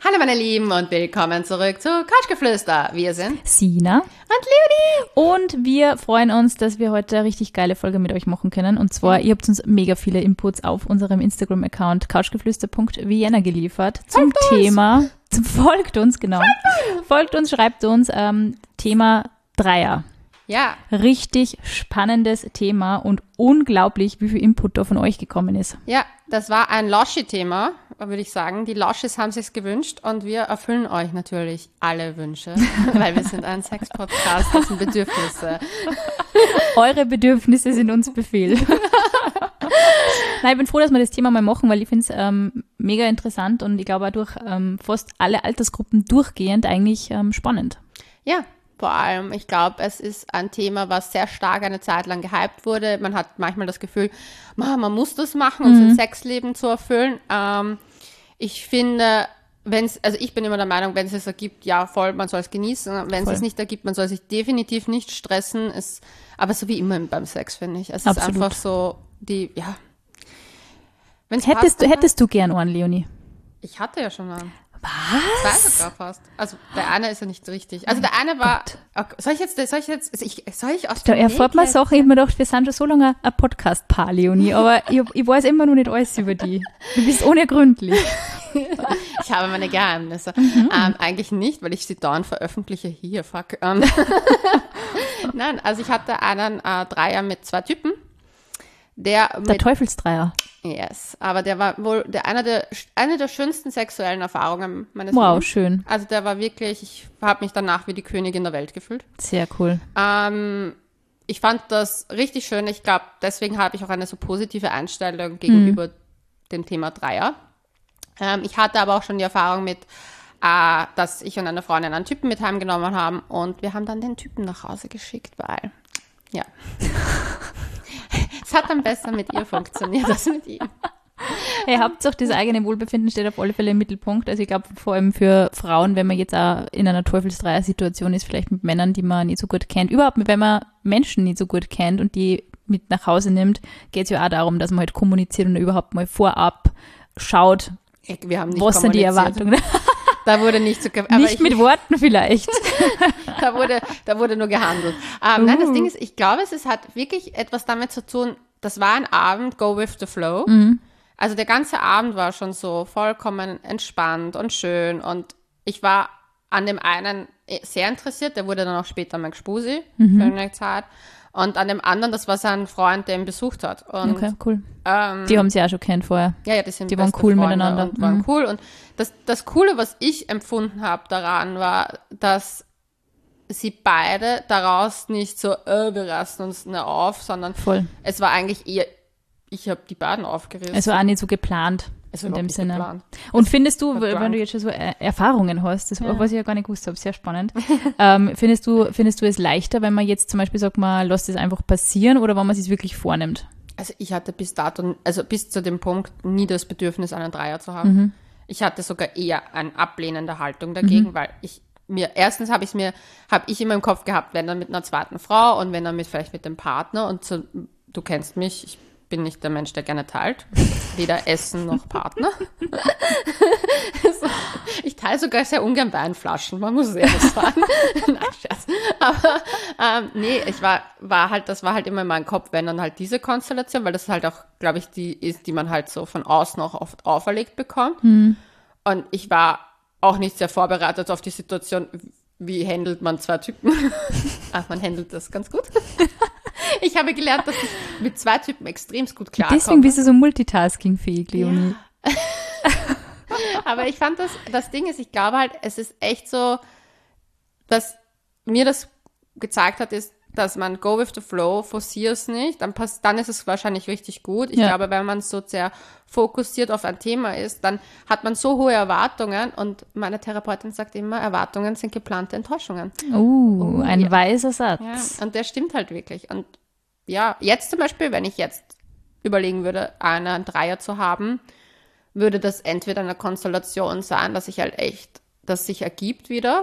Hallo meine Lieben und willkommen zurück zu Couchgeflüster. Wir sind Sina und Leonie. Und wir freuen uns, dass wir heute eine richtig geile Folge mit euch machen können. Und zwar, ihr habt uns mega viele Inputs auf unserem Instagram-Account couchgeflüster.vienna geliefert zum Thema. Folgt uns, genau. Folgt uns, schreibt uns Thema Dreier. Ja. Richtig spannendes Thema und unglaublich, wie viel Input da von euch gekommen ist. Ja, das war ein Loschi-Thema, würde ich sagen. Die Loschis haben sich's gewünscht und wir erfüllen euch natürlich alle Wünsche, weil wir sind ein Sex-Podcast, das sind Bedürfnisse. Eure Bedürfnisse sind uns Befehl. Nein, ich bin froh, dass wir das Thema mal machen, weil ich finde es mega interessant und ich glaube auch durch fast alle Altersgruppen durchgehend eigentlich spannend. Ja. Vor allem, ich glaube, es ist ein Thema, was sehr stark eine Zeit lang gehypt wurde. Man hat manchmal das Gefühl, man muss das machen, um sein Sexleben zu erfüllen. Ich finde, ich bin immer der Meinung, wenn es es ergibt, ja voll, man soll es genießen. Wenn es es nicht ergibt, man soll sich definitiv nicht stressen. Aber so wie immer beim Sex, finde ich. Es Absolut. ist einfach so, wenn's Hättest du gern einen, Leonie? Ich hatte ja schon einen. Was? Zwei sogar fast. Also der eine ist ja nicht so richtig. Also der eine war. Okay, soll ich aus Da dem erfährt man Sachen, ich hab mir gedacht, wir sind schon so lange ein Podcast-Paar, Leonie, aber ich weiß immer noch nicht alles über die. Du bist unergründlich. Ich habe meine Geheimnisse. Eigentlich nicht, weil ich sie dauernd veröffentliche. Hier, fuck. Nein, also ich hatte einen Dreier mit zwei Typen. Der Teufelsdreier. Yes, aber der war wohl eine der schönsten sexuellen Erfahrungen meines Wow, Lebens. Schön. Also der war wirklich, ich habe mich danach wie die Königin der Welt gefühlt. Sehr cool. Ich fand das richtig schön. Ich glaube, deswegen habe ich auch eine so positive Einstellung gegenüber dem Thema Dreier. Ich hatte aber auch schon die Erfahrung mit, dass ich und eine Freundin einen Typen mit heimgenommen haben und wir haben dann den Typen nach Hause geschickt, weil, ja... Es hat dann besser mit ihr funktioniert als mit ihm. Hey, Hauptsache das eigene Wohlbefinden steht auf alle Fälle im Mittelpunkt. Also ich glaube, vor allem für Frauen, wenn man jetzt auch in einer Teufelsdreier-Situation ist, vielleicht mit Männern, die man nicht so gut kennt. Überhaupt, wenn man Menschen nicht so gut kennt und die mit nach Hause nimmt, geht es ja auch darum, dass man halt kommuniziert und überhaupt mal vorab schaut, was sind die Erwartungen. Da wurde nicht so... Nicht mit Worten vielleicht. Da wurde nur gehandelt. Nein, das Ding ist, ich glaube, es hat wirklich etwas damit zu tun, das war ein Abend, go with the flow. Also der ganze Abend war schon so vollkommen entspannt und schön und ich war an dem einen sehr interessiert, der wurde dann auch später mein Gspusi für eine Zeit. Und an dem anderen, das war sein Freund, der ihn besucht hat. Und, okay, cool. Die haben sie auch schon kennt vorher. Ja, die waren cool Freunde miteinander. Und waren cool. Und das Coole, was ich empfunden habe daran, war, dass sie beide daraus nicht so, wir rasten uns auf, sondern es war eigentlich eher, ich habe die beiden aufgerissen. Es war auch nicht so geplant. Es in war dem Sinne. Geplant. Und findest du, wenn du jetzt schon so Erfahrungen hast, das was ich ja gar nicht gewusst habe, sehr spannend, findest du es leichter, wenn man jetzt zum Beispiel sagt, man lässt es einfach passieren oder wenn man es sich wirklich vornimmt? Also ich hatte bis zu dem Punkt nie das Bedürfnis, einen Dreier zu haben. Ich hatte sogar eher eine ablehnende Haltung dagegen, weil erstens habe ich immer im Kopf gehabt, wenn dann mit einer zweiten Frau und wenn dann vielleicht mit dem Partner und so, du kennst mich, ich bin nicht der Mensch, der gerne teilt. Weder Essen noch Partner. Ich teile sogar sehr ungern Weinflaschen, man muss es ehrlich sagen. Nein, Scherz. Aber das war halt immer in meinem Kopf, wenn dann halt diese Konstellation, weil das halt auch, glaube ich, die ist, die man halt so von außen auch oft auferlegt bekommt. Und ich war auch nicht sehr vorbereitet auf die Situation, wie handelt man zwei Typen. Man handelt das ganz gut. Ich habe gelernt, dass ich mit zwei Typen extrem gut klarkomme. Deswegen bist du so multitaskingfähig, Leonie. Ja. Aber ich fand das Ding ist, ich glaube halt, es ist echt so, dass mir das gezeigt hat, ist, dass man go with the flow, forciere es nicht, dann ist es wahrscheinlich richtig gut. Ich glaube, wenn man so sehr fokussiert auf ein Thema ist, dann hat man so hohe Erwartungen und meine Therapeutin sagt immer, Erwartungen sind geplante Enttäuschungen. Ein weiser Satz. Ja, und der stimmt halt wirklich. Und ja, jetzt zum Beispiel, wenn ich jetzt überlegen würde, einen Dreier zu haben, würde das entweder eine Konstellation sein, dass das sich ergibt wieder.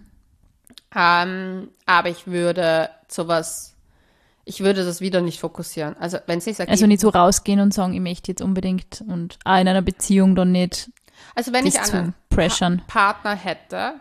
Aber ich würde das wieder nicht fokussieren. Also wenn es sich ergibt. Also nicht so rausgehen und sagen, ich möchte jetzt unbedingt und auch in einer Beziehung dann nicht Also wenn ich das zu einen pressern. Partner hätte,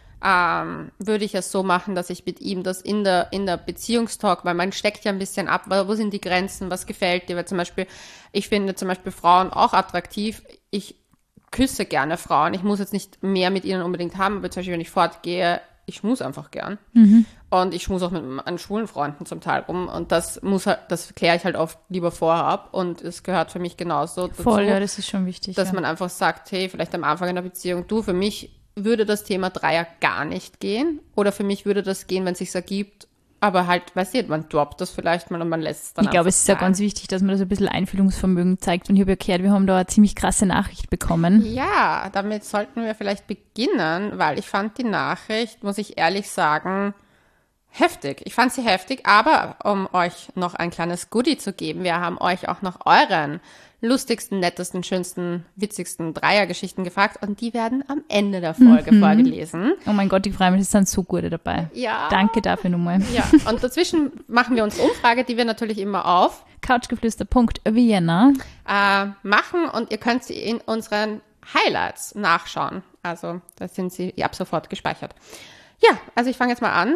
würde ich es so machen, dass ich mit ihm das in der Beziehungstalk, weil man steckt ja ein bisschen ab, wo sind die Grenzen, was gefällt dir, weil zum Beispiel, ich finde zum Beispiel Frauen auch attraktiv, ich küsse gerne Frauen, ich muss jetzt nicht mehr mit ihnen unbedingt haben, aber zum Beispiel, wenn ich fortgehe, ich schmuse einfach gern. Und ich schmuse auch mit meinen schwulen Freunden zum Teil rum und das kläre ich halt oft lieber vorher ab und es gehört für mich genauso dazu, Voll, ja, das ist schon wichtig. dass man einfach sagt, hey, vielleicht am Anfang einer Beziehung, du, für mich würde das Thema Dreier gar nicht gehen oder für mich würde das gehen, wenn es sich ergibt, aber halt, weißt du, man droppt das vielleicht mal und man lässt es dann Ich glaube, einfach es ist ja sein. ganz wichtig, dass man da so ein bisschen Einfühlungsvermögen zeigt und ich habe ja gehört, wir haben da eine ziemlich krasse Nachricht bekommen. Ja, damit sollten wir vielleicht beginnen, weil ich fand die Nachricht, muss ich ehrlich sagen, heftig. Ich fand sie heftig, aber um euch noch ein kleines Goodie zu geben, wir haben euch auch nach euren lustigsten, nettesten, schönsten, witzigsten Dreiergeschichten gefragt und die werden am Ende der Folge vorgelesen. Oh mein Gott, ich freue mich, es sind so gute dabei. Ja. Danke dafür nochmal. Ja, und dazwischen machen wir unsere Umfrage, die wir natürlich immer auf Couchgeflüster.vienna. machen und ihr könnt sie in unseren Highlights nachschauen. Also da sind sie ab sofort gespeichert. Ja, also ich fange jetzt mal an.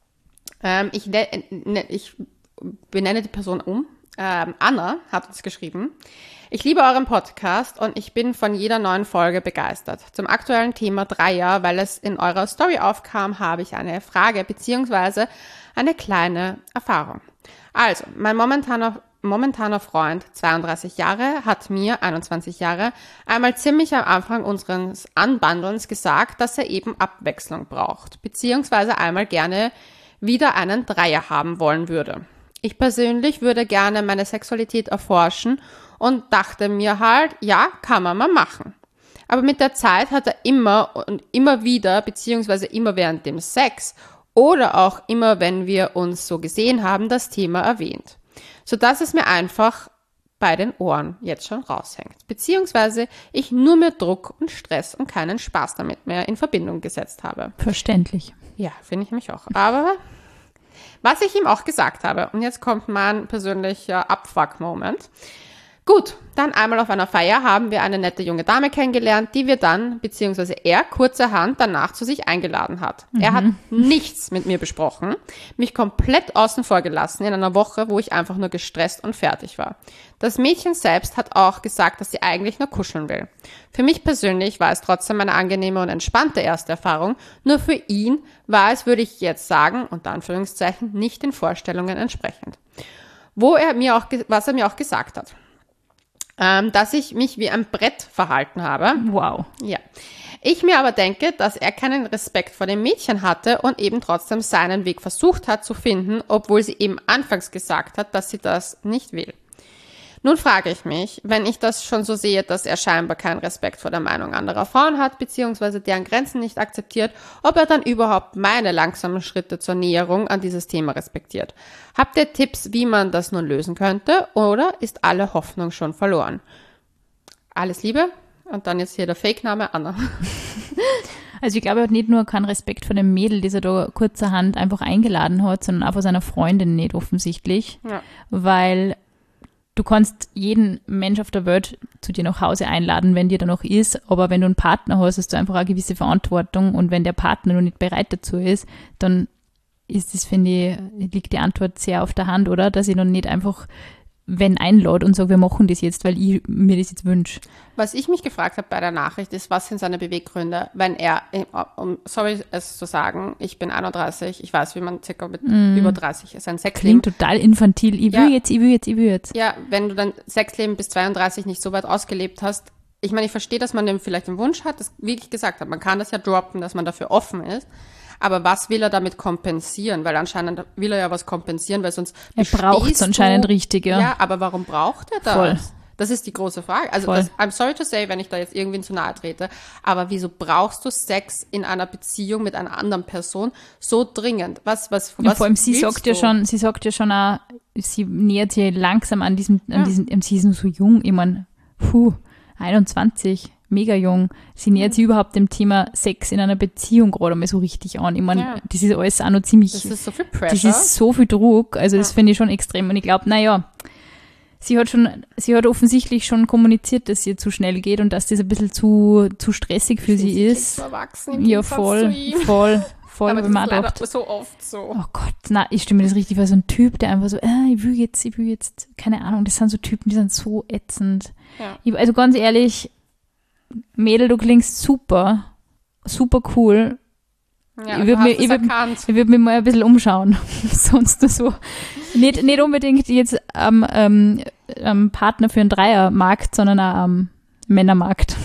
Ich benenne die Person um. Anna hat uns geschrieben: Ich liebe euren Podcast und ich bin von jeder neuen Folge begeistert. Zum aktuellen Thema Dreier, weil es in eurer Story aufkam, habe ich eine Frage bzw. eine kleine Erfahrung. Also, mein momentaner Freund, 32 Jahre, hat mir, 21 Jahre, einmal ziemlich am Anfang unseres Anbandelns gesagt, dass er eben Abwechslung braucht, beziehungsweise einmal gerne wieder einen Dreier haben wollen würde. Ich persönlich würde gerne meine Sexualität erforschen und dachte mir halt, ja, kann man mal machen. Aber mit der Zeit hat er immer und immer wieder, beziehungsweise immer während dem Sex oder auch immer, wenn wir uns so gesehen haben, das Thema erwähnt. Sodass es mir einfach bei den Ohren jetzt schon raushängt. Beziehungsweise ich nur mehr Druck und Stress und keinen Spaß damit mehr in Verbindung gesetzt habe. Verständlich. Ja, finde ich mich auch. Aber was ich ihm auch gesagt habe, und jetzt kommt mein persönlicher Abfuck-Moment. Gut, dann einmal auf einer Feier haben wir eine nette junge Dame kennengelernt, die wir dann, beziehungsweise er kurzerhand danach zu sich eingeladen hat. Er hat nichts mit mir besprochen, mich komplett außen vor gelassen in einer Woche, wo ich einfach nur gestresst und fertig war. Das Mädchen selbst hat auch gesagt, dass sie eigentlich nur kuscheln will. Für mich persönlich war es trotzdem eine angenehme und entspannte erste Erfahrung, nur für ihn war es, würde ich jetzt sagen, unter Anführungszeichen, nicht den Vorstellungen entsprechend. Was er mir auch gesagt hat. Dass ich mich wie ein Brett verhalten habe. Wow. Ja. Ich mir aber denke, dass er keinen Respekt vor dem Mädchen hatte und eben trotzdem seinen Weg versucht hat zu finden, obwohl sie eben anfangs gesagt hat, dass sie das nicht will. Nun frage ich mich, wenn ich das schon so sehe, dass er scheinbar keinen Respekt vor der Meinung anderer Frauen hat, beziehungsweise deren Grenzen nicht akzeptiert, ob er dann überhaupt meine langsamen Schritte zur Näherung an dieses Thema respektiert. Habt ihr Tipps, wie man das nun lösen könnte, oder ist alle Hoffnung schon verloren? Alles Liebe und dann jetzt hier der Fake-Name Anna. Also ich glaube, er hat nicht nur keinen Respekt vor dem Mädel, das er da kurzerhand einfach eingeladen hat, sondern auch vor seiner Freundin nicht offensichtlich, Ja. weil du kannst jeden Mensch auf der Welt zu dir nach Hause einladen, wenn dir da noch ist, aber wenn du einen Partner hast, hast du einfach eine gewisse Verantwortung und wenn der Partner noch nicht bereit dazu ist, dann ist das, finde ich, liegt die Antwort sehr auf der Hand, oder? Dass ich dann nicht einfach, wenn einlade und sage, wir machen das jetzt, weil ich mir das jetzt wünsche. Was ich mich gefragt habe bei der Nachricht ist, was sind seine Beweggründe, wenn er, sorry es zu sagen, ich bin 31, ich weiß, wie man circa mit über 30 ist, ein Sexleben. Klingt total infantil. Ich will jetzt. Ja, wenn du dein Sexleben bis 32 nicht so weit ausgelebt hast, ich meine, ich verstehe, dass man vielleicht den Wunsch hat, das, wie ich gesagt habe, man kann das ja droppen, dass man dafür offen ist, aber was will er damit kompensieren? Weil anscheinend will er ja was kompensieren, weil sonst Er braucht es anscheinend richtig, ja. Ja, aber warum braucht er das? Voll. Das ist die große Frage. Also Voll. I'm sorry to say, wenn ich da jetzt irgendwen zu nahe trete, aber wieso brauchst du Sex in einer Beziehung mit einer anderen Person so dringend? Was Ja, vor allem sie willst sagt ja schon auch, sie nähert sich langsam an diesem, sie ist nur so jung, ich meine, 21, mega jung. Sie nähert sich überhaupt dem Thema Sex in einer Beziehung gerade einmal so richtig an. Ich meine, das ist alles auch noch ziemlich, Das ist so viel Pressure. das ist so viel Druck, also das finde ich schon extrem und ich glaube, naja, sie hat offensichtlich schon kommuniziert, dass es ihr zu schnell geht und dass das ein bisschen zu stressig für sie ist. Ja, voll. Aber das ist leider so oft so. Oh Gott, na, ich stelle mir das richtig vor, so ein Typ, der einfach so, ich will jetzt, keine Ahnung, das sind so Typen, die sind so ätzend. Ja. Also ganz ehrlich, Mädel, du klingst super cool. Ja, ich würde mich mal ein bisschen umschauen. Sonst nur so. Nicht unbedingt jetzt am Partner für einen Dreiermarkt, sondern auch am Männermarkt.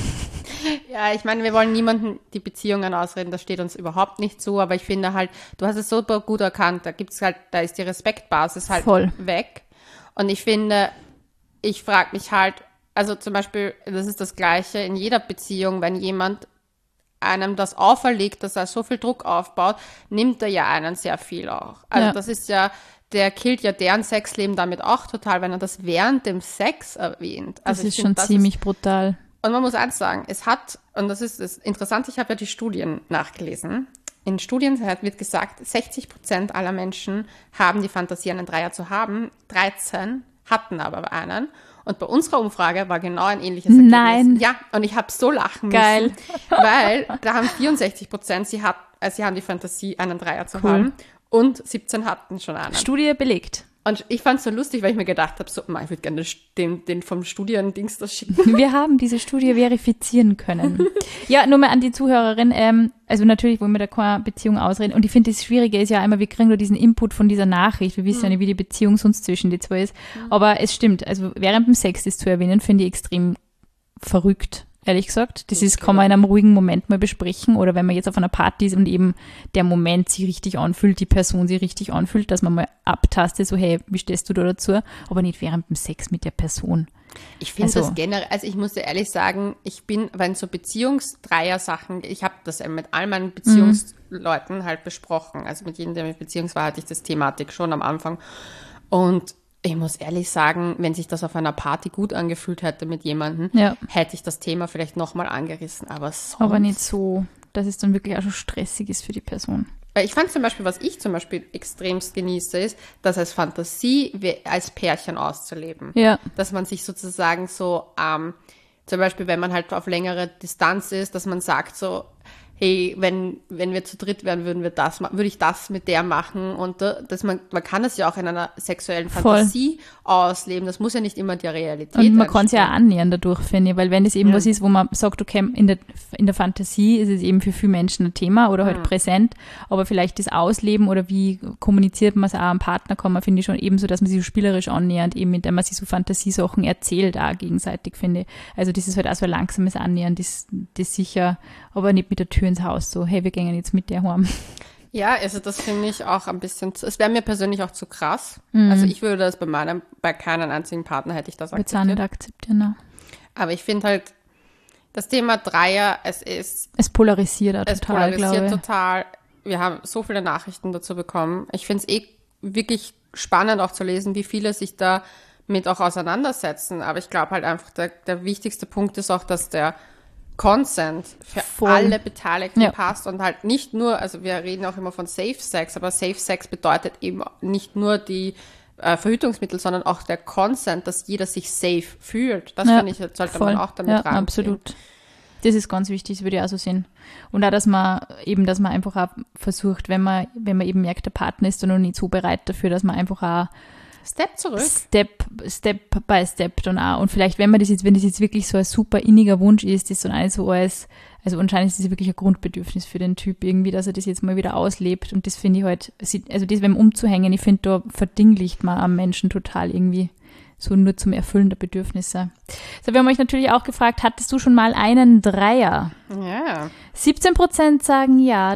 Ja, ich meine, wir wollen niemanden die Beziehungen ausreden, das steht uns überhaupt nicht zu, aber ich finde halt, du hast es super gut erkannt, da ist die Respektbasis halt voll weg. Und ich finde, ich frage mich halt, also zum Beispiel, das ist das Gleiche in jeder Beziehung, wenn jemand einem das auferlegt, dass er so viel Druck aufbaut, nimmt er ja einen sehr viel auch. Also das ist ja, der killt ja deren Sexleben damit auch total, wenn er das während dem Sex erwähnt. Also das ist schon ziemlich brutal. Und man muss eins sagen, und das ist das Interessante, ich habe ja die Studien nachgelesen. In Studien wird gesagt, 60% aller Menschen haben die Fantasie, einen Dreier zu haben. 13 hatten aber einen. Und bei unserer Umfrage war genau ein ähnliches Ergebnis. Nein. Ja, und ich habe so lachen Geil. müssen. Weil da haben 64%, sie haben die Fantasie, einen Dreier zu haben. Und 17 hatten schon einen. Studie belegt. Und ich fand es so lustig, weil ich mir gedacht habe, so, ich würde gerne den vom Studiendings das schicken. Wir haben diese Studie verifizieren können. Ja, nur mal an die Zuhörerin. Also natürlich wollen wir da keine Beziehung ausreden. Und ich finde, das Schwierige ist ja einmal, wir kriegen nur diesen Input von dieser Nachricht. Wir wissen ja nicht, wie die Beziehung sonst zwischen die zwei ist. Aber es stimmt. Also während dem Sex das zu erwähnen, finde ich extrem verrückt. Ehrlich gesagt, kann man in einem ruhigen Moment mal besprechen oder wenn man jetzt auf einer Party ist und eben der Moment sich richtig anfühlt, die Person sich richtig anfühlt, dass man mal abtastet, so hey, wie stehst du da dazu? Aber nicht während dem Sex mit der Person. Ich finde das generell, also ich muss dir ehrlich sagen, wenn so Beziehungsdreier-Sachen, ich habe das mit all meinen Beziehungsleuten halt besprochen, also mit jedem, der mit Beziehungs war, hatte ich das Thematik schon am Anfang und ich muss ehrlich sagen, wenn sich das auf einer Party gut angefühlt hätte mit jemandem, hätte ich das Thema vielleicht nochmal angerissen, aber sonst. Aber nicht so, dass es dann wirklich auch schon stressig ist für die Person. Ich fand zum Beispiel, was ich zum Beispiel extremst genieße, ist, das als Fantasie als Pärchen auszuleben. Ja. Dass man sich sozusagen so, zum Beispiel, wenn man halt auf längere Distanz ist, dass man sagt so, hey, wenn wir zu dritt wären, würde ich das mit der machen und man kann das ja auch in einer sexuellen Fantasie ausleben. Das muss ja nicht immer die Realität sein. Und man kann es ja auch annähern dadurch, finde ich, weil wenn es eben was ist, wo man sagt, okay, in der Fantasie ist es eben für viele Menschen ein Thema oder halt präsent, aber vielleicht das Ausleben oder wie kommuniziert man es auch am Partner, kann man, finde ich, schon ebenso, dass man sich so spielerisch annähernd, eben indem man sich so Fantasiesachen erzählt, auch gegenseitig, finde ich. Also das ist halt auch so ein langsames Annähern, das sicher, aber nicht mit der Tür ins Haus, so, hey, wir gehen jetzt mit der heim. Ja, also das finde ich auch ein bisschen, es wäre mir persönlich auch zu krass. Also ich würde das bei keinem einzigen Partner hätte ich das akzeptiert. Würde es auch nicht akzeptieren, ne? Aber ich finde halt, das Thema Dreier, es polarisiert auch total, glaube ich. Total. Wir haben so viele Nachrichten dazu bekommen. Ich finde es wirklich spannend auch zu lesen, wie viele sich da mit auch auseinandersetzen. Aber ich glaube halt einfach, der wichtigste Punkt ist auch, dass der Consent für alle Beteiligten passt und halt nicht nur, also wir reden auch immer von Safe Sex, aber Safe Sex bedeutet eben nicht nur die Verhütungsmittel, sondern auch der Consent, dass jeder sich safe fühlt. Das finde ich, sollte man auch damit reinziehen. Absolut. Das ist ganz wichtig, das würde ich auch so sehen. Und auch, dass man einfach auch versucht, wenn man eben merkt, der Partner ist da noch nicht so bereit dafür, dass man einfach auch Step zurück. Step by Step dann auch. Und vielleicht, wenn das jetzt wirklich so ein super inniger Wunsch ist, das dann alles so also anscheinend ist das wirklich ein Grundbedürfnis für den Typ irgendwie, dass er das jetzt mal wieder auslebt. Und das finde ich halt, also das beim Umzuhängen, ich finde, da verdinglicht man am Menschen total irgendwie. So nur zum Erfüllen der Bedürfnisse. So, wir haben euch natürlich auch gefragt, hattest du schon mal einen Dreier? Ja. 17% sagen ja,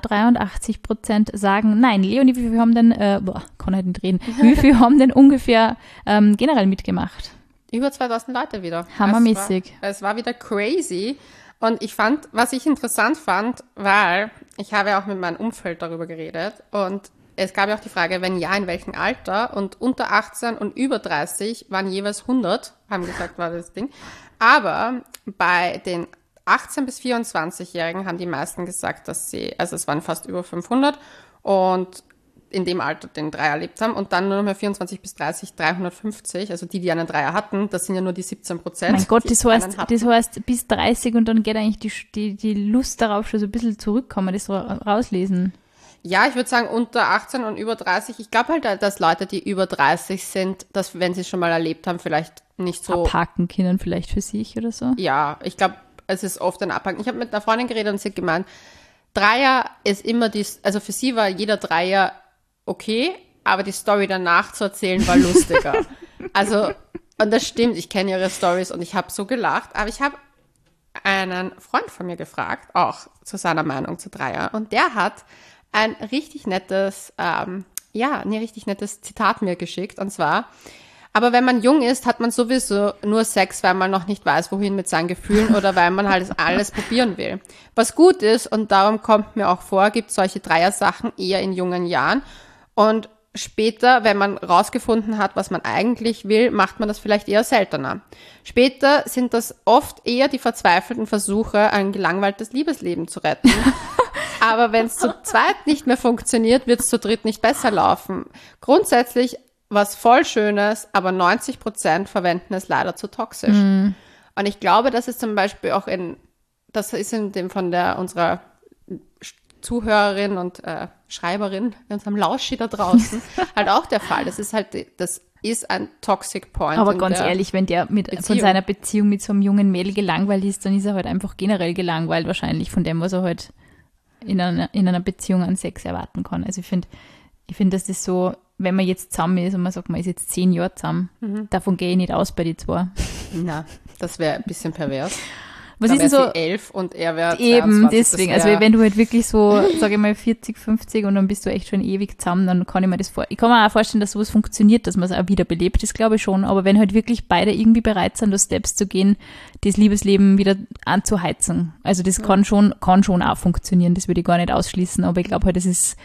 83% sagen nein. Leonie, wie viel haben denn, kann halt nicht reden, wie viel haben denn ungefähr generell mitgemacht? Über 2000 Leute wieder. Hammermäßig. Es war wieder crazy. Und was ich interessant fand, weil ich habe ja auch mit meinem Umfeld darüber geredet und es gab ja auch die Frage, wenn ja, in welchem Alter? Und unter 18 und über 30 waren jeweils 100, haben gesagt, war das Ding. Aber bei den 18- bis 24-Jährigen haben die meisten gesagt, also es waren fast über 500. Und in dem Alter den Dreier erlebt haben und dann nur noch mehr 24 bis 30, 350, also die einen Dreier hatten, das sind ja nur die 17%. Mein Gott, das heißt bis 30 und dann geht eigentlich die Lust darauf schon so ein bisschen zurück, kann man das so rauslesen. Ja, ich würde sagen unter 18 und über 30. Ich glaube halt, dass Leute, die über 30 sind, dass wenn sie es schon mal erlebt haben, vielleicht nicht so abhaken können vielleicht für sich oder so. Ja, ich glaube, es ist oft ein Abhaken. Ich habe mit einer Freundin geredet und sie hat gemeint, Dreier ist immer also für sie war jeder Dreier okay, aber die Story danach zu erzählen war lustiger. Also, und das stimmt, ich kenne ihre Stories und ich habe so gelacht, aber ich habe einen Freund von mir gefragt, auch zu seiner Meinung zu Dreier, und der hat ein richtig nettes, richtig nettes Zitat mir geschickt, und zwar: Aber wenn man jung ist, hat man sowieso nur Sex, weil man noch nicht weiß, wohin mit seinen Gefühlen oder weil man halt alles probieren will. Was gut ist, und darum kommt mir auch vor, gibt solche Dreier-Sachen eher in jungen Jahren. Und später, wenn man rausgefunden hat, was man eigentlich will, macht man das vielleicht eher seltener. Später sind das oft eher die verzweifelten Versuche, ein gelangweiltes Liebesleben zu retten. Aber wenn es zu zweit nicht mehr funktioniert, wird es zu dritt nicht besser laufen. Grundsätzlich was voll Schönes, aber 90% verwenden es leider zu toxisch. Und ich glaube, das ist zum Beispiel auch das ist in dem von unserer Zuhörerin und Schreiberin, in unserem Lauschi da draußen, halt auch der Fall. Das ist ein Toxic Point. Aber ganz ehrlich, wenn der von seiner Beziehung mit so einem jungen Mädel gelangweilt ist, dann ist er halt einfach generell gelangweilt wahrscheinlich von dem, was er halt in einer Beziehung an Sex erwarten kann. Also ich finde, dass das so, wenn man jetzt zusammen ist und man sagt, man ist jetzt 10 Jahre zusammen, davon gehe ich nicht aus bei die zwei. Na, das wäre ein bisschen pervers. Was ist denn so? 11 und er wäre eben, deswegen. Also wenn du halt wirklich so, sage ich mal, 40, 50 und dann bist du echt schon ewig zusammen, dann kann ich mir ich kann mir auch vorstellen, dass sowas funktioniert, dass man es auch wiederbelebt, das glaube ich schon. Aber wenn halt wirklich beide irgendwie bereit sind, durch Steps zu gehen, das Liebesleben wieder anzuheizen. Also das kann schon auch funktionieren, das würde ich gar nicht ausschließen. Aber ich glaube halt, es ist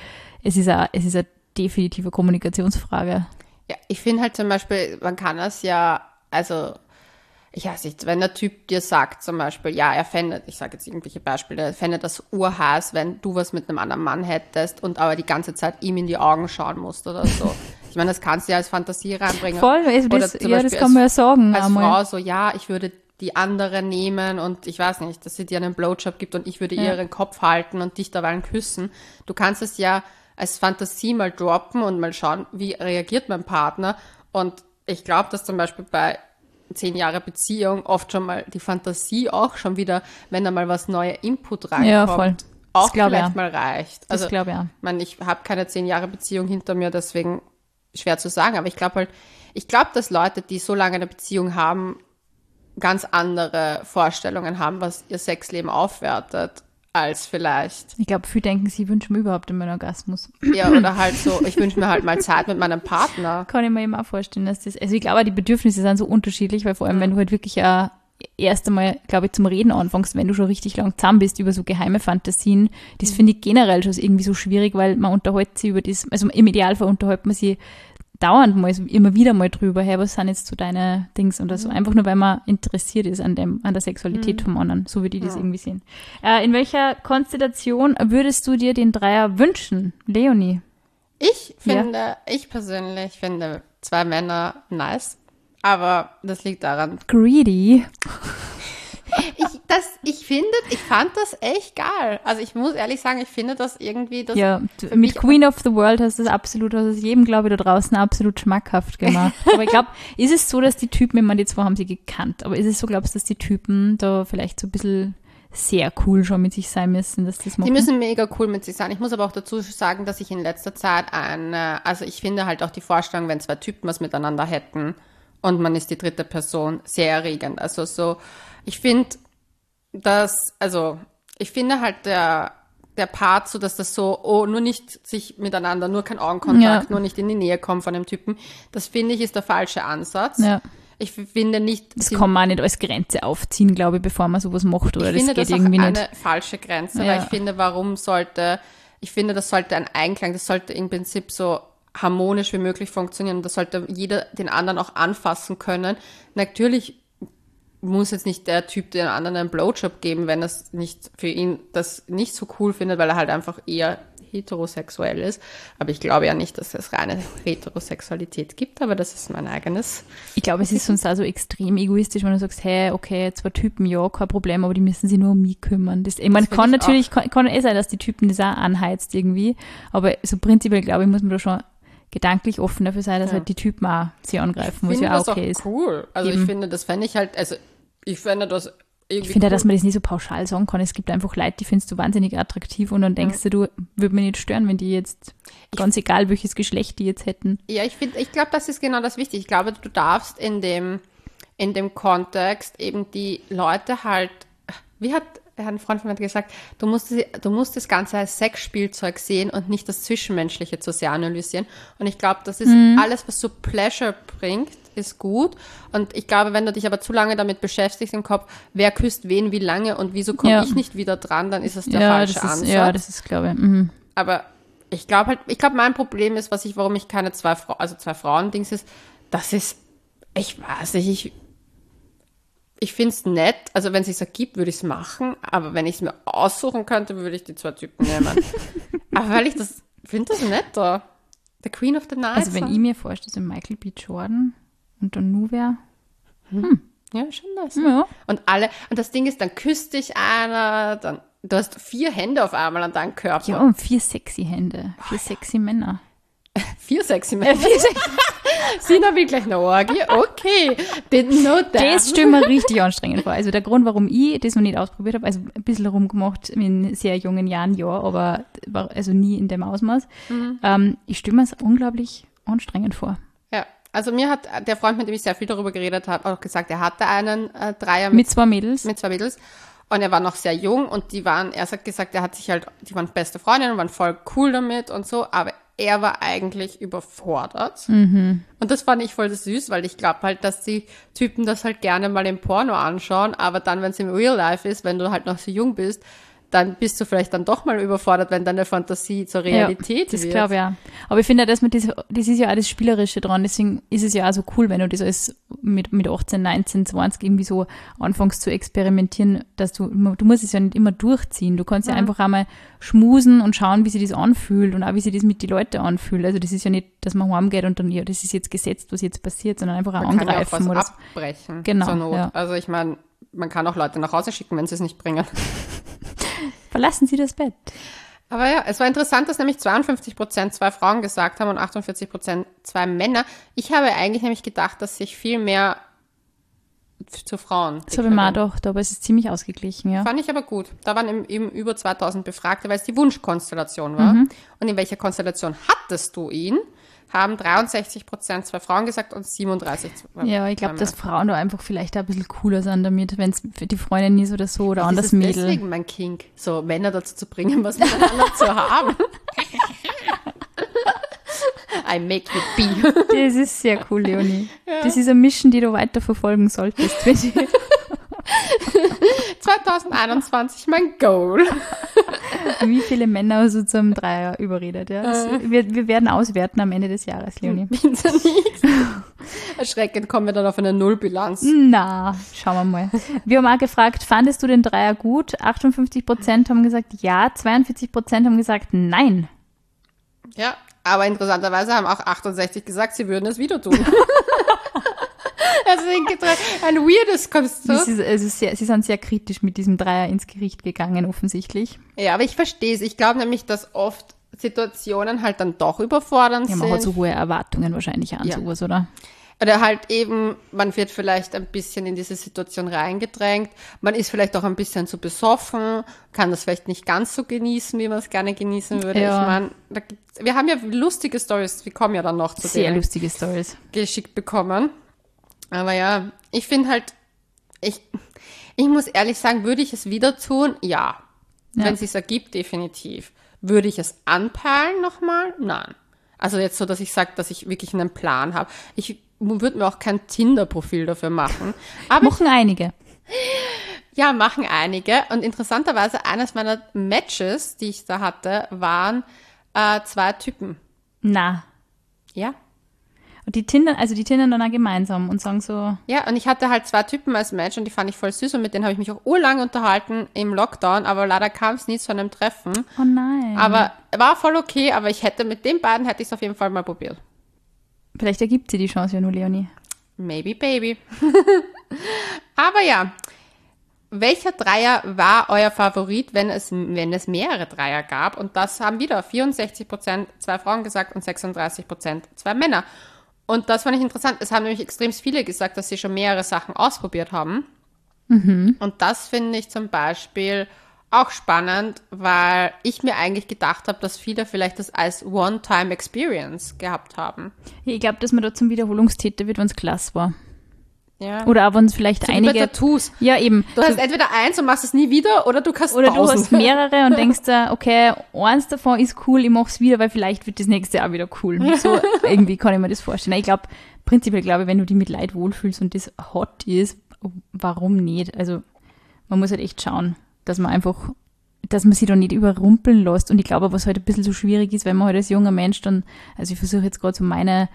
eine definitive Kommunikationsfrage. Ja, ich finde halt zum Beispiel, man kann das ja, also ich weiß nicht, wenn der Typ dir sagt zum Beispiel, ja, er fände, ich sage jetzt irgendwelche Beispiele, er fände das urheiß, wenn du was mit einem anderen Mann hättest und aber die ganze Zeit ihm in die Augen schauen musst oder so. Ich meine, das kannst du ja als Fantasie reinbringen. Voll, das kann man ja sagen. Als Frau so, ja, ich würde die andere nehmen und ich weiß nicht, dass sie dir einen Blowjob gibt und ich würde ihr ihren Kopf halten und dich dabei küssen. Du kannst es ja als Fantasie mal droppen und mal schauen, wie reagiert mein Partner. Und ich glaube, dass zum Beispiel bei 10 Jahre Beziehung oft schon mal die Fantasie auch schon wieder, wenn da mal was neuer Input reinkommt, auch vielleicht mal reicht. Also, das glaube ich auch. Ich habe keine 10 Jahre Beziehung hinter mir, deswegen schwer zu sagen. Aber ich glaube, dass Leute, die so lange eine Beziehung haben, ganz andere Vorstellungen haben, was ihr Sexleben aufwertet, als vielleicht. Ich glaube, viele denken, sie wünschen mir überhaupt einen Orgasmus. Ja, oder halt so, ich wünsche mir halt mal Zeit mit meinem Partner. Kann ich mir eben auch vorstellen, dass also ich glaube, die Bedürfnisse sind so unterschiedlich, weil vor allem, wenn du halt wirklich erst einmal, glaube ich, zum Reden anfängst, wenn du schon richtig lang zusammen bist über so geheime Fantasien, das finde ich generell schon irgendwie so schwierig, weil man unterhält sich über das, also im Idealfall unterhält man sich dauernd mal, immer wieder mal drüber, hey, was sind jetzt so deine Dings oder so, einfach nur, weil man interessiert ist an der Sexualität vom anderen, so würde ich das irgendwie sehen. In welcher Konstellation würdest du dir den Dreier wünschen, Leonie? Ich persönlich finde 2 Männer nice, aber das liegt daran. Greedy. Ich fand das echt geil. Also ich muss ehrlich sagen, ich finde das irgendwie... Ja, mit Queen of the World hast du hast es jedem, glaube ich, da draußen absolut schmackhaft gemacht. Aber ich glaube, ist es so, dass die Typen, ich meine, die zwei haben sie gekannt, aber ist es so, glaubst du, dass die Typen da vielleicht so ein bisschen sehr cool schon mit sich sein müssen, dass das machen? Die müssen mega cool mit sich sein. Ich muss aber auch dazu sagen, dass ich in letzter Zeit also ich finde halt auch die Vorstellung, wenn 2 Typen was miteinander hätten und man ist die dritte Person, sehr erregend. Also so, ich finde halt der Part so, dass das so, nur nicht sich miteinander, nur kein Augenkontakt, nur nicht in die Nähe kommen von dem Typen, das finde ich ist der falsche Ansatz. Ja. Ich finde nicht... Das kann man auch nicht als Grenze aufziehen, glaube ich, bevor man sowas macht, oder? Ich finde, das geht irgendwie nicht. Eine falsche Grenze, weil ich finde, das sollte ein Einklang, das sollte im Prinzip so harmonisch wie möglich funktionieren und das sollte jeder den anderen auch anfassen können. Natürlich muss jetzt nicht der Typ den anderen einen Blowjob geben, wenn das nicht für ihn das nicht so cool findet, weil er halt einfach eher heterosexuell ist. Aber ich glaube ja nicht, dass es reine Heterosexualität gibt, aber das ist mein eigenes. Ich glaube, es ist sonst auch so extrem egoistisch, wenn du sagst, hey, okay, 2 Typen, ja, kein Problem, aber die müssen sich nur um mich kümmern. Ich meine, kann natürlich, kann eh sein, dass die Typen das auch anheizt irgendwie, aber so prinzipiell, glaube ich, muss man da schon gedanklich offen dafür sein, dass halt die Typen auch sie angreifen, was ja auch okay ist. Cool. Also ich finde, das fände ich halt, also ich fände das irgendwie Ich finde cool. ja, dass man das nicht so pauschal sagen kann. Es gibt einfach Leute, die findest du wahnsinnig attraktiv und dann denkst du, würde mich nicht stören, wenn die jetzt, ganz egal welches Geschlecht die jetzt hätten. Ja, ich glaube, das ist genau das Wichtige. Ich glaube, du darfst in dem Kontext eben die Leute halt, wie hat ein Freund von mir gesagt, du musst das Ganze als Sexspielzeug sehen und nicht das Zwischenmenschliche zu sehr analysieren. Und ich glaube, das ist alles, was so Pleasure bringt, ist gut. Und ich glaube, wenn du dich aber zu lange damit beschäftigst im Kopf, wer küsst wen, wie lange und wieso komme ich nicht wieder dran, dann ist es der falsche Ansatz. Ja, das ist, glaube ich. Aber ich glaube, mein Problem ist, warum ich keine zwei Frauen-Dings ist, das ist, ich weiß nicht, ich finde es nett, also wenn es sich ergibt, würde ich es machen, aber wenn ich es mir aussuchen könnte, würde ich die 2 Typen nehmen. Aber weil ich finde das netter. The Queen of the Night. Also wenn ich mir vorstelle, so Michael B. Jordan und dann nur wer. Ja, schon das. Ja. Und das Ding ist, dann küsst dich einer, dann, du hast 4 Hände auf einmal an deinem Körper. Ja, und 4 sexy Hände, 4 sexy Männer. 4 sexy Männer. Sina will gleich eine Orgie. Okay. Didn't know that. Das stelle mir richtig anstrengend vor. Also der Grund, warum ich das noch nicht ausprobiert habe, also ein bisschen rumgemacht in sehr jungen Jahren, ja, aber also nie in dem Ausmaß. Ich stelle mir es unglaublich anstrengend vor. Ja, also mir hat der Freund, mit dem ich sehr viel darüber geredet habe, auch gesagt, er hatte einen Dreier Mit 2 Mädels. Mit 2 Mädels. Und er war noch sehr jung und die waren beste Freundinnen und waren voll cool damit und so, aber er war eigentlich überfordert. Und das fand ich voll süß, weil ich glaube halt, dass die Typen das halt gerne mal im Porno anschauen, aber dann, wenn es im Real Life ist, wenn du halt noch so jung bist, dann bist du vielleicht dann doch mal überfordert, wenn deine Fantasie zur Realität wird. Das glaube ich ja. Aber ich finde, das ist ja auch das Spielerische dran. Deswegen ist es ja auch so cool, wenn du das alles mit 18, 19, 20 irgendwie so anfängst zu experimentieren, dass du musst es ja nicht immer durchziehen. Du kannst ja einfach einmal schmusen und schauen, wie sich das anfühlt und auch, wie sich das mit den Leuten anfühlt. Also das ist ja nicht, dass man heimgeht und dann, ja, das ist jetzt gesetzt, was jetzt passiert, sondern einfach auch man angreifen. Kann ja auch was oder abbrechen, genau, zur Not. Ja. Also ich meine, man kann auch Leute nach Hause schicken, wenn sie es nicht bringen. Verlassen Sie das Bett. Aber ja, es war interessant, dass nämlich 52% 2 Frauen gesagt haben und 48% 2 Männer. Ich habe eigentlich nämlich gedacht, dass sich viel mehr zu Frauen. Das habe ich mir auch gedacht, aber es ist ziemlich ausgeglichen, ja. Fand ich aber gut. Da waren eben über 2000 Befragte, weil es die Wunschkonstellation war. Und in welcher Konstellation hattest du ihn? Haben 63% 2 Frauen gesagt und 37 Ja, ich glaube, dass Frauen da einfach vielleicht auch ein bisschen cooler sind damit, wenn es für die Freundin ist oder so oder anders das ist Mädel. Deswegen mein Kink, so Männer dazu zu bringen, was miteinander zu haben. I make you be. Das ist sehr cool, Leonie. Ja. Das ist eine Mission, die du weiter verfolgen solltest. 2021 mein Goal. Wie viele Männer hast du zum Dreier überredet? Ja? Wir werden auswerten am Ende des Jahres, Leonie. Bitte nicht. Erschreckend kommen wir dann auf eine Nullbilanz. Na, schauen wir mal. Wir haben auch gefragt, fandest du den Dreier gut? 58% haben gesagt ja, 42% haben gesagt nein. Ja, aber interessanterweise haben auch 68 gesagt, sie würden es wieder tun. Also ein weirdes Konstrukt. Sie sind sehr kritisch mit diesem Dreier ins Gericht gegangen, offensichtlich. Ja, aber ich verstehe es. Ich glaube nämlich, dass oft Situationen halt dann doch überfordernd sind. Ja, man hat so hohe Erwartungen wahrscheinlich an sowas, oder? Oder halt eben, man wird vielleicht ein bisschen in diese Situation reingedrängt. Man ist vielleicht auch ein bisschen zu besoffen, kann das vielleicht nicht ganz so genießen, wie man es gerne genießen würde. Ja. Ich meine, wir haben ja lustige Stories, wir kommen ja dann noch zu sehr lustige Stories geschickt bekommen. Aber ja, ich finde halt, ich muss ehrlich sagen, würde ich es wieder tun? Ja. Wenn es sich ergibt, definitiv. Würde ich es anpeilen nochmal? Nein. Also jetzt so, dass ich sage, dass ich wirklich einen Plan habe. Ich würde mir auch kein Tinder-Profil dafür machen. Aber machen einige. Ja, machen einige. Und interessanterweise, eines meiner Matches, die ich da hatte, waren 2 Typen. Na. Ja. Die tindern dann auch gemeinsam und sagen so, Ja, und ich hatte halt 2 Typen als Match und die fand ich voll süß und mit denen habe ich mich auch urlang unterhalten im Lockdown, aber leider kam es nie zu einem Treffen. oh nein. Aber war voll okay, aber mit den beiden hätte ich es auf jeden Fall mal probiert. Vielleicht ergibt sie die Chance ja nur, Leonie. Maybe, baby. Aber ja, welcher Dreier war euer Favorit, wenn es mehrere Dreier gab? Und das haben wieder 64% 2 Frauen gesagt und 36% 2 Männer. Und das fand ich interessant. Es haben nämlich extrem viele gesagt, dass sie schon mehrere Sachen ausprobiert haben. Und das finde ich zum Beispiel auch spannend, weil ich mir eigentlich gedacht habe, dass viele vielleicht das als One-Time-Experience gehabt haben. Ja, ich glaube, dass man da zum Wiederholungstäter wird, wenn es klasse war. Ja. Oder auch wenn es vielleicht So wie einige... bei Tattoos. Ja, eben. Du hast entweder eins und machst es nie wieder oder du kannst Oder du 1000. hast mehrere und denkst dir, okay, eins davon ist cool, ich mach's wieder, weil vielleicht wird das nächste auch wieder cool. So irgendwie kann ich mir das vorstellen. Ich glaube, prinzipiell glaube ich, wenn du dich mit Leid wohlfühlst und das hot ist, warum nicht? Also man muss halt echt schauen, dass man sich da nicht überrumpeln lässt. Und ich glaube, was halt ein bisschen so schwierig ist, wenn man halt als junger Mensch dann, also ich versuche jetzt gerade so meine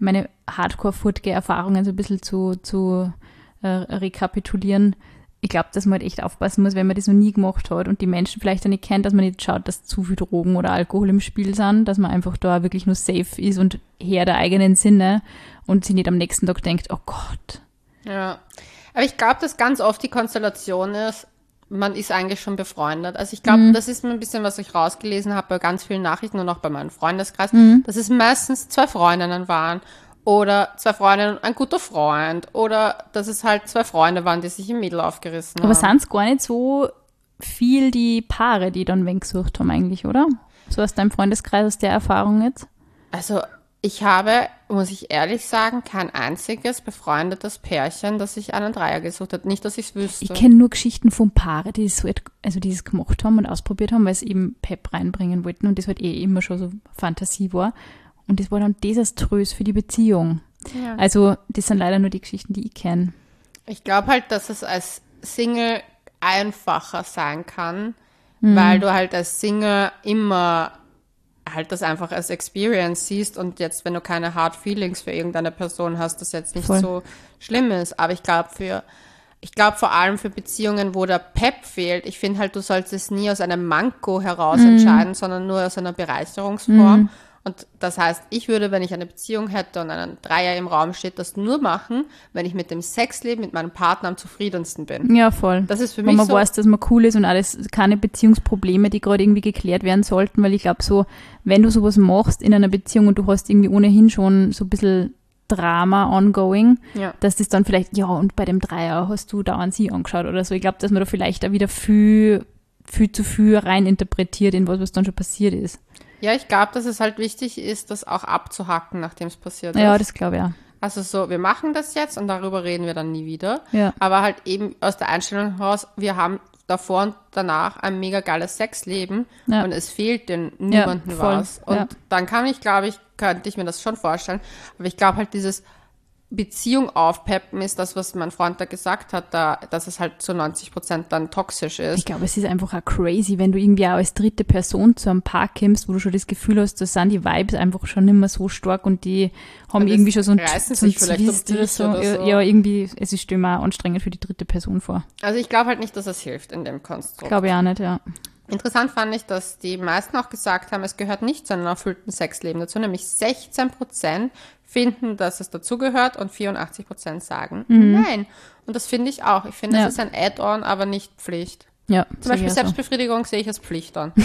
Hardcore-Footgear-Erfahrungen so ein bisschen zu rekapitulieren. Ich glaube, dass man halt echt aufpassen muss, wenn man das noch nie gemacht hat und die Menschen vielleicht auch nicht kennt, dass man nicht schaut, dass zu viel Drogen oder Alkohol im Spiel sind, dass man einfach da wirklich nur safe ist und Herr der eigenen Sinne und sich nicht am nächsten Tag denkt, oh Gott. Ja, aber ich glaube, dass ganz oft die Konstellation ist, man ist eigentlich schon befreundet. Also ich glaube, das ist ein bisschen, was ich rausgelesen habe bei ganz vielen Nachrichten und auch bei meinem Freundeskreis, dass es meistens 2 Freundinnen waren oder 2 Freundinnen und ein guter Freund oder dass es halt 2 Freunde waren, die sich im Mädel aufgerissen Aber haben. sind es gar nicht so viel die Paare, die dann wen gesucht haben eigentlich, oder? So aus deinem Freundeskreis, aus der Erfahrung jetzt? Also ich habe, muss ich ehrlich sagen, kein einziges befreundetes Pärchen, das sich einen Dreier gesucht hat. Nicht, dass ich es wüsste. Ich kenne nur Geschichten von Paaren, die es gemacht haben und ausprobiert haben, weil sie eben Pep reinbringen wollten und das halt immer schon so Fantasie war. Und das war dann desaströs für die Beziehung. Ja. Also das sind leider nur die Geschichten, die ich kenne. Ich glaube halt, dass es als Single einfacher sein kann, weil du halt als Single immer halt das einfach als Experience siehst und jetzt, wenn du keine Hard Feelings für irgendeine Person hast, das jetzt nicht Voll. so schlimm ist. Aber ich glaube vor allem für Beziehungen, wo der Pep fehlt, ich finde halt, du sollst es nie aus einem Manko heraus entscheiden, sondern nur aus einer Bereicherungsform. Und das heißt, ich würde, wenn ich eine Beziehung hätte und einen Dreier im Raum steht, das nur machen, wenn ich mit dem Sexleben, mit meinem Partner am zufriedensten bin. Ja, voll. Das ist für Wenn mich man so. weiß, dass man cool ist und alles, keine Beziehungsprobleme, die gerade irgendwie geklärt werden sollten, weil ich glaube so, wenn du sowas machst in einer Beziehung und du hast irgendwie ohnehin schon so ein bisschen Drama ongoing, Ja. dass das dann vielleicht, ja, und bei dem Dreier hast du da an sie angeschaut oder so. Ich glaube, dass man da vielleicht auch wieder viel zu viel rein interpretiert in was dann schon passiert ist. Ja, ich glaube, dass es halt wichtig ist, das auch abzuhacken, nachdem es passiert ist. Ja, das glaube ich auch. Also so, wir machen das jetzt und darüber reden wir dann nie wieder. Ja. Aber halt eben aus der Einstellung heraus, wir haben davor und danach ein mega geiles Sexleben Ja. und es fehlt den niemandem voll. was. Und Ja. dann könnte ich mir das schon vorstellen. Aber ich glaube halt, dieses Beziehung aufpeppen ist das, was mein Freund da gesagt hat, dass es halt zu 90% dann toxisch ist. Ich glaube, es ist einfach auch crazy, wenn du irgendwie auch als dritte Person zu einem Paar kommst, wo du schon das Gefühl hast, da sind die Vibes einfach schon nicht mehr so stark und die haben Und irgendwie schon so einen reißen sich vielleicht um Twist oder dich so. oder so. Ja, irgendwie, es ist immer anstrengend für die dritte Person vor. Also ich glaube halt nicht, dass es hilft in dem Konstrukt. Glaube ich auch nicht, ja. Interessant fand ich, dass die meisten auch gesagt haben, es gehört nicht zu einem erfüllten Sexleben dazu, nämlich 16% finden, dass es dazugehört und 84% sagen nein. Und das finde ich auch. Ich finde, Ja. das ist ein Add-on, aber nicht Pflicht. Ja, Zum Beispiel sehe ich auch so. Selbstbefriedigung sehe ich als Pflicht an.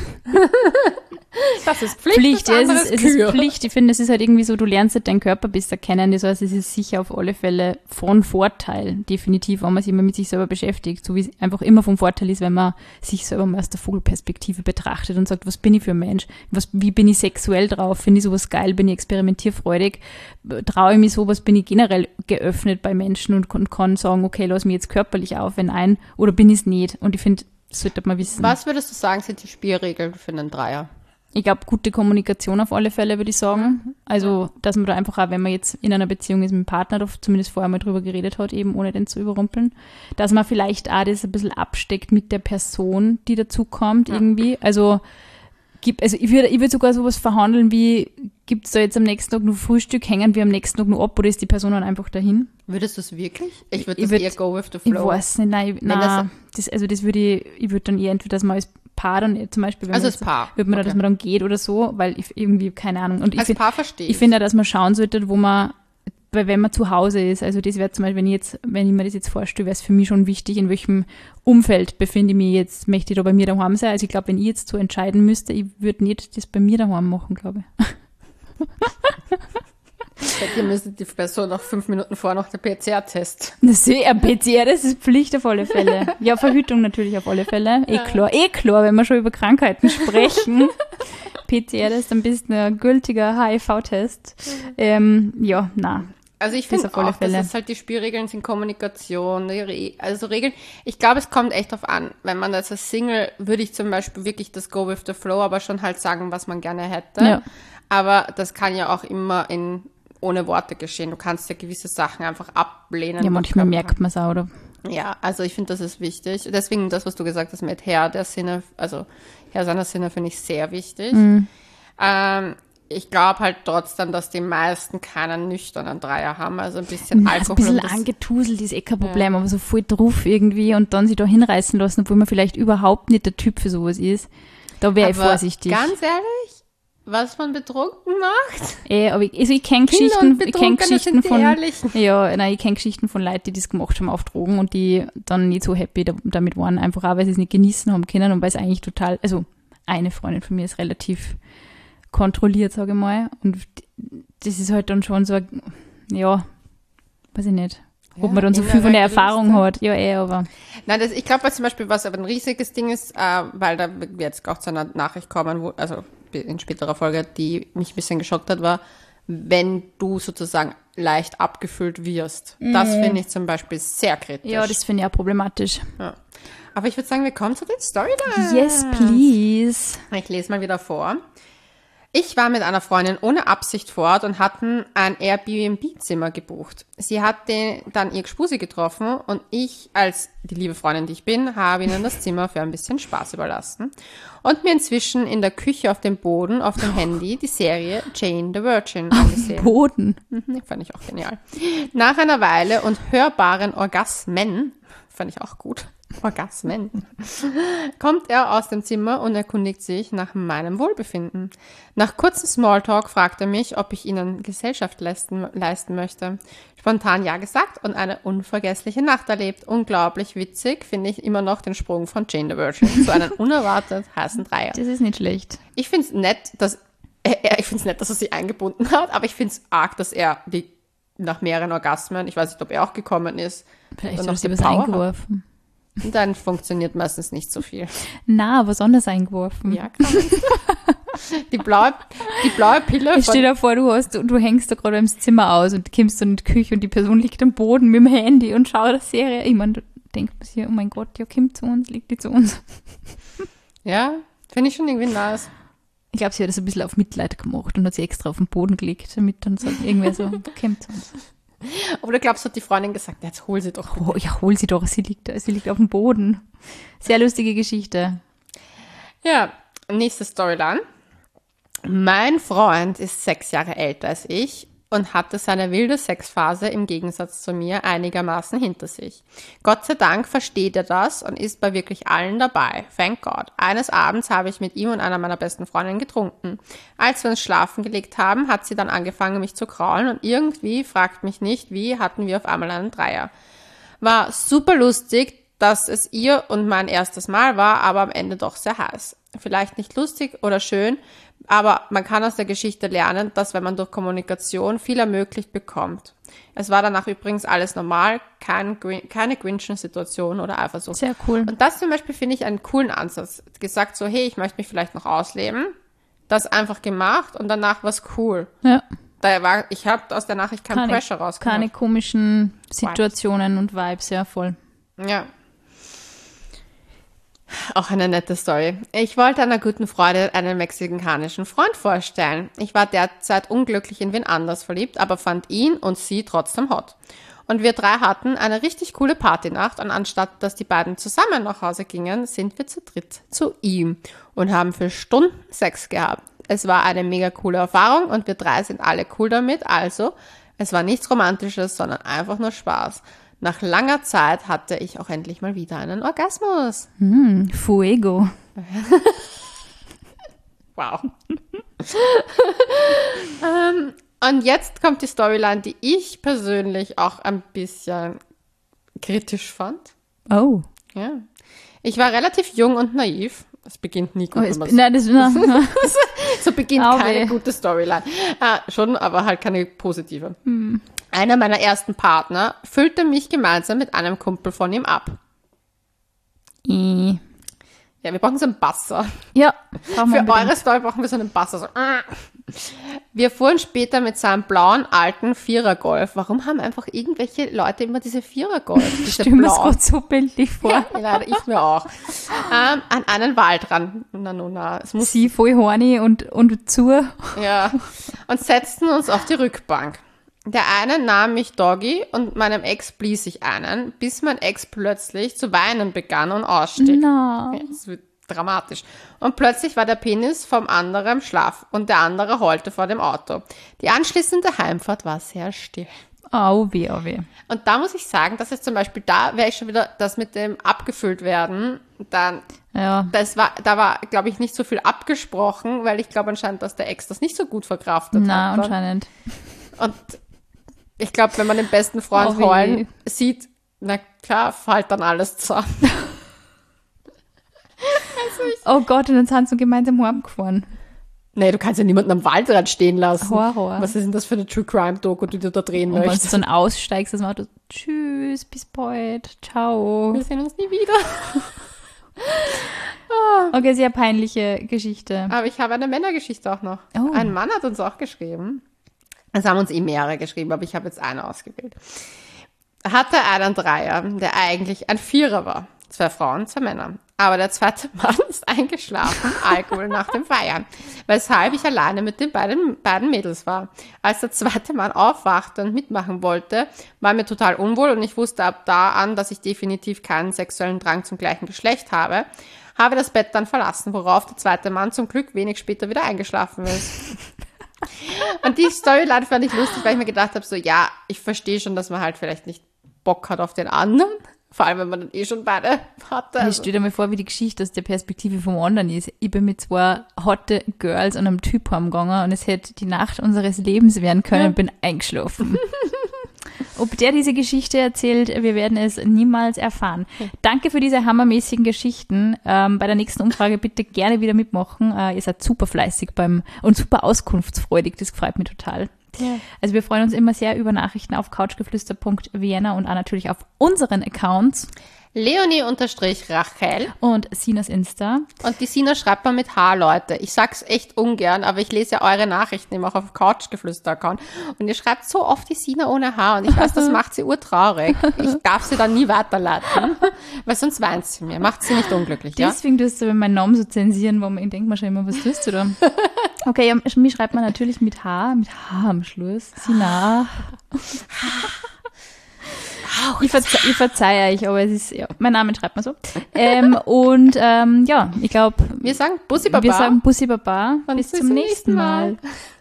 Das ist Pflicht, Pflicht, das ja, andere es ist ist Kür. Pflicht. Ich finde, es ist halt irgendwie so, du lernst halt deinen Körper besser kennen. Das heißt, es ist sicher auf alle Fälle von Vorteil, definitiv, wenn man sich immer mit sich selber beschäftigt. So wie es einfach immer von Vorteil ist, wenn man sich selber mal aus der Vogelperspektive betrachtet und sagt, was bin ich für ein Mensch? Wie bin ich sexuell drauf? Finde ich sowas geil? Bin ich experimentierfreudig? Traue ich mich sowas? Bin ich generell geöffnet bei Menschen und kann sagen, okay, lass mich jetzt körperlich auf, wenn ein, oder bin ich es nicht? Und ich finde, das sollte man wissen. Was würdest du sagen, sind die Spielregeln für einen Dreier? Ich glaube, gute Kommunikation auf alle Fälle, würde ich sagen. Also, dass man da einfach auch, wenn man jetzt in einer Beziehung ist mit dem Partner, da zumindest vorher mal drüber geredet hat, eben ohne den zu überrumpeln, dass man vielleicht auch das ein bisschen absteckt mit der Person, die dazu kommt irgendwie. Also, Also ich würd sogar sowas verhandeln wie, gibt es da jetzt am nächsten Tag nur Frühstück, hängen wir am nächsten Tag nur ab oder ist die Person dann einfach dahin? Würdest du es wirklich? Ich würde das eher go with the Ich flow. weiß nicht, das würde ich würde dann eher entweder das mal als Paar dann zum Beispiel, wenn Also man als Paar. würde man Okay. dass man dann geht oder so, weil ich irgendwie, keine Ahnung. Und Als Paar verstehe ich. ich finde auch, dass man schauen sollte, wo man, weil wenn man zu Hause ist, also das wäre zum Beispiel, wenn ich mir das jetzt vorstelle, wäre es für mich schon wichtig, in welchem Umfeld befinde ich mich jetzt, möchte ich da bei mir daheim sein. Also ich glaube, wenn ich jetzt so entscheiden müsste, ich würde nicht das bei mir daheim machen, glaube ich. Ihr müsstet die Person noch 5 Minuten vor noch der PCR-Test. Ein PCR, das ist Pflicht auf alle Fälle. Ja, Verhütung natürlich auf alle Fälle. Klar, wenn wir schon über Krankheiten sprechen. PCR, das ist ein bisschen ein gültiger HIV-Test. Ja, na. Also ich Das finde auf alle auch, Fälle. dass es halt die Spielregeln sind Kommunikation, also Regeln. Ich glaube, es kommt echt drauf an. Wenn man das als Single, würde ich zum Beispiel wirklich das Go with the Flow, aber schon halt sagen, was man gerne hätte. Ja. Aber das kann ja auch immer ohne Worte geschehen. Du kannst ja gewisse Sachen einfach ablehnen. Ja, manchmal merkt man es auch, oder? Ja, also ich finde, das ist wichtig. Deswegen das, was du gesagt hast mit Herr seiner Sinne, finde ich sehr wichtig. Ich glaube halt trotzdem, dass die meisten keinen nüchternen Dreier haben, also ein bisschen Also Alkohol. ein bisschen und das- angetuselt ist kein Problem, aber so voll drauf irgendwie und dann sich da hinreißen lassen, obwohl man vielleicht überhaupt nicht der Typ für sowas ist. Da wäre ich Aber vorsichtig. Ganz ehrlich, was man betrunken macht? Aber ich kenne Kinder und Geschichten, Betrunkene sind die Ehrlichen. ich kenne Geschichten von Leuten, die das gemacht haben auf Drogen und die dann nicht so happy damit waren, einfach auch, weil sie es nicht genießen haben können und weil es eigentlich total, also eine Freundin von mir ist relativ kontrolliert, sage ich mal, und das ist halt dann schon so, ja, weiß ich nicht, ob man dann so viel von der Erfahrung hat, aber Nein, ich glaube zum Beispiel, was aber ein riesiges Ding ist, weil da wird jetzt auch zu einer Nachricht kommen, also in späterer Folge, die mich ein bisschen geschockt hat, war, wenn du sozusagen leicht abgefüllt wirst. Das finde ich zum Beispiel sehr kritisch. ja, das finde ich auch problematisch. Ja. Aber ich würde sagen, wir kommen zu den Storylines. Yes, please. Ich lese mal wieder vor. Ich war mit einer Freundin ohne Absicht vor Ort und hatten ein Airbnb-Zimmer gebucht. Sie hat dann ihr Gspusi getroffen und ich, als die liebe Freundin, die ich bin, habe ihnen das Zimmer für ein bisschen Spaß überlassen und mir inzwischen in der Küche auf dem Boden, auf dem Handy, die Serie Jane the Virgin angesehen. Boden. Fand ich auch genial. Nach einer Weile und hörbaren Orgasmen, fand ich auch gut, Orgasmen, kommt er aus dem Zimmer und erkundigt sich nach meinem Wohlbefinden. Nach kurzem Smalltalk fragt er mich, ob ich ihnen Gesellschaft leisten möchte. Spontan ja gesagt und eine unvergessliche Nacht erlebt. Unglaublich witzig finde ich immer noch den Sprung von Jane the Virgin zu einem unerwartet heißen Dreier. Das ist nicht schlecht. Ich finde es nett, dass er sie eingebunden hat, aber ich finde es arg, dass er die nach mehreren Orgasmen, ich weiß nicht, ob er auch gekommen ist, Vielleicht dann hast du die was Power hat. eingeworfen. Und dann funktioniert meistens nicht so viel. Na, was anderes eingeworfen. Ja, klar. Die blaue Pille Ich stell dir vor, du hängst da gerade im Zimmer aus und kommst dann in die Küche und die Person liegt am Boden mit dem Handy und schaut eine Serie. Ich meine, da denkt man sich, oh mein Gott, ja, kommt zu uns, liegt die zu uns. Ja, finde ich schon irgendwie nice. Ich glaube, sie hat das ein bisschen auf Mitleid gemacht und hat sie extra auf den Boden gelegt, damit dann so irgendwer so, kommt zu uns. Oder glaubst du, hat die Freundin gesagt, jetzt hol sie doch. Oh, ja, hol sie doch, sie liegt auf dem Boden. Sehr lustige Geschichte. Ja, nächste Storyline. Mein Freund ist 6 Jahre älter als ich und hatte seine wilde Sexphase im Gegensatz zu mir einigermaßen hinter sich. Gott sei Dank versteht er das und ist bei wirklich allen dabei. Thank God. Eines Abends habe ich mit ihm und einer meiner besten Freundinnen getrunken. Als wir uns schlafen gelegt haben, hat sie dann angefangen, mich zu kraulen und irgendwie, fragt mich nicht wie, hatten wir auf einmal einen Dreier. War super lustig, dass es ihr und mein erstes Mal war, aber am Ende doch sehr heiß. Vielleicht nicht lustig oder schön, aber man kann aus der Geschichte lernen, dass wenn man durch Kommunikation viel ermöglicht bekommt. Es war danach übrigens alles normal, keine grinchen Situation oder Eifersucht. Sehr cool. Und das zum Beispiel finde ich einen coolen Ansatz. Gesagt so, hey, ich möchte mich vielleicht noch ausleben. Das einfach gemacht und danach war's cool. Ja. Ich habe aus der Nachricht kein Pressure rausgehört. Keine komischen Situationen und Vibes, ja, voll. Ja. Auch eine nette Story. Ich wollte einer guten Freundin einen mexikanischen Freund vorstellen. Ich war derzeit unglücklich in wen anders verliebt, aber fand ihn und sie trotzdem hot. Und wir drei hatten eine richtig coole Partynacht und anstatt, dass die beiden zusammen nach Hause gingen, sind wir zu dritt zu ihm und haben für Stunden Sex gehabt. Es war eine mega coole Erfahrung und wir drei sind alle cool damit, also es war nichts Romantisches, sondern einfach nur Spaß. Nach langer Zeit hatte ich auch endlich mal wieder einen Orgasmus. Fuego. Wow. Und jetzt kommt die Storyline, die ich persönlich auch ein bisschen kritisch fand. Oh. Ja. Ich war relativ jung und naiv. Es beginnt nie gut. So beginnt keine gute Storyline. Schon, aber halt keine positive. Einer meiner ersten Partner füllte mich gemeinsam mit einem Kumpel von ihm ab. Ja, wir brauchen so einen Basser. Ja. Für eure Story brauchen wir so einen Basser. So. Wir fuhren später mit seinem blauen, alten Vierer-Golf. Warum haben einfach irgendwelche Leute immer diese Vierer-Golf? Ich stelle mir das gerade so bildlich vor. Ja, leider, ich mir auch. An einen Waldrand. Es muss Sie voll horny und zu. Ja. Und setzten uns auf die Rückbank. Der eine nahm mich Doggy und meinem Ex blies ich einen, bis mein Ex plötzlich zu weinen begann und ausstieg. No. Ja, das wird dramatisch. Und plötzlich war der Penis vom anderen schlaff und der andere heulte vor dem Auto. Die anschließende Heimfahrt war sehr still. Oh weh, oh weh. Und da muss ich sagen, dass es zum Beispiel, da wäre ich schon wieder, das mit dem abgefüllt werden, dann, ja. Da war, glaube ich, nicht so viel abgesprochen, weil ich glaube anscheinend, dass der Ex das nicht so gut verkraftet hat. Na, anscheinend. Und ich glaube, wenn man den besten Freund heulen sieht, na klar, fällt dann alles zusammen. Oh Gott, und dann sind sie gemeinsam heimgefahren. Nee, du kannst ja niemanden am Waldrand stehen lassen. Horror. Was ist denn das für eine True Crime Doku, die du da drehen und möchtest? Und wenn du dann aussteigst aus dem Auto, tschüss, bis bald, ciao. Wir sehen uns nie wieder. Okay, sehr peinliche Geschichte. Aber ich habe eine Männergeschichte auch noch. Oh. Ein Mann hat uns auch geschrieben. Es haben uns mehrere geschrieben, aber ich habe jetzt eine ausgewählt. Hatte einen Dreier, der eigentlich ein Vierer war. 2 Frauen, 2 Männer. Aber der zweite Mann ist eingeschlafen, Alkohol nach dem Feiern, weshalb ich alleine mit den beiden Mädels war. Als der zweite Mann aufwachte und mitmachen wollte, war mir total unwohl und ich wusste ab da an, dass ich definitiv keinen sexuellen Drang zum gleichen Geschlecht habe das Bett dann verlassen, worauf der zweite Mann zum Glück wenig später wieder eingeschlafen ist. Und die Storyline fand ich lustig, weil ich mir gedacht habe, so ja, ich verstehe schon, dass man halt vielleicht nicht Bock hat auf den anderen. Vor allem, wenn man dann schon beide hatte. Ich stell dir mal vor, wie die Geschichte aus der Perspektive vom anderen ist. Ich bin mit 2 hotte Girls und einem Typ heimgegangen und es hätte die Nacht unseres Lebens werden können und bin eingeschlafen. Ob der diese Geschichte erzählt, wir werden es niemals erfahren. Danke für diese hammermäßigen Geschichten. Bei der nächsten Umfrage bitte gerne wieder mitmachen. Ihr seid super fleißig und super auskunftsfreudig. Das freut mich total. Ja. Also wir freuen uns immer sehr über Nachrichten auf couchgeflüster.vienna und auch natürlich auf unseren Accounts. Leonie_Rachel und Sinas Insta. Und die Sina schreibt mal mit H, Leute. Ich sag's echt ungern, aber ich lese ja eure Nachrichten immer auch auf Couchgeflüster-Account. Und ihr schreibt so oft die Sina ohne H und ich weiß, das macht sie urtraurig. Ich darf sie dann nie weiterleiten, weil sonst weint sie mir. Macht sie nicht unglücklich, ja? Deswegen tust du meinen Namen so zensieren, wo man denkt man schon immer, was tust du da? Okay, ja, mich schreibt man natürlich mit H am Schluss. Sina. Ich verzeihe euch, aber es ist, ja, mein Name schreibt man so. Ja, ich glaube. Wir sagen Bussi Baba. Wir sagen Bussi Baba. Bis zum nächsten Mal.